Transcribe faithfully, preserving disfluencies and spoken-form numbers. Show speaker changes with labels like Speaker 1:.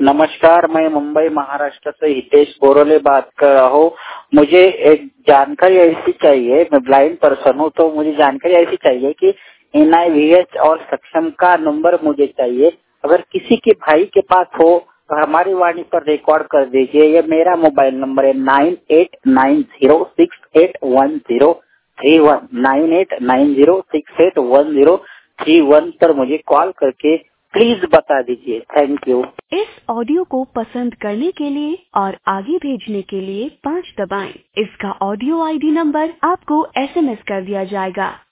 Speaker 1: नमस्कार, मैं मुंबई महाराष्ट्र से हितेश बोरोले बात कर रहा हूँ। मुझे एक जानकारी ऐसी चाहिए, मैं ब्लाइंड पर्सन हूँ, तो मुझे जानकारी ऐसी चाहिए कि एन आई वी एच और सक्षम का नंबर मुझे चाहिए। अगर किसी के भाई के पास हो तो हमारी वाणी पर रिकॉर्ड कर दीजिए। ये मेरा मोबाइल नंबर है nine eight nine zero six eight one zero three one nine eight nine zero six eight one zero three one पर मुझे कॉल करके प्लीज बता दीजिए। Thank you.
Speaker 2: इस ऑडियो को पसंद करने के लिए और आगे भेजने के लिए पाँच दबाएं। इसका ऑडियो आई डी नंबर आपको एस एम एस कर दिया जाएगा।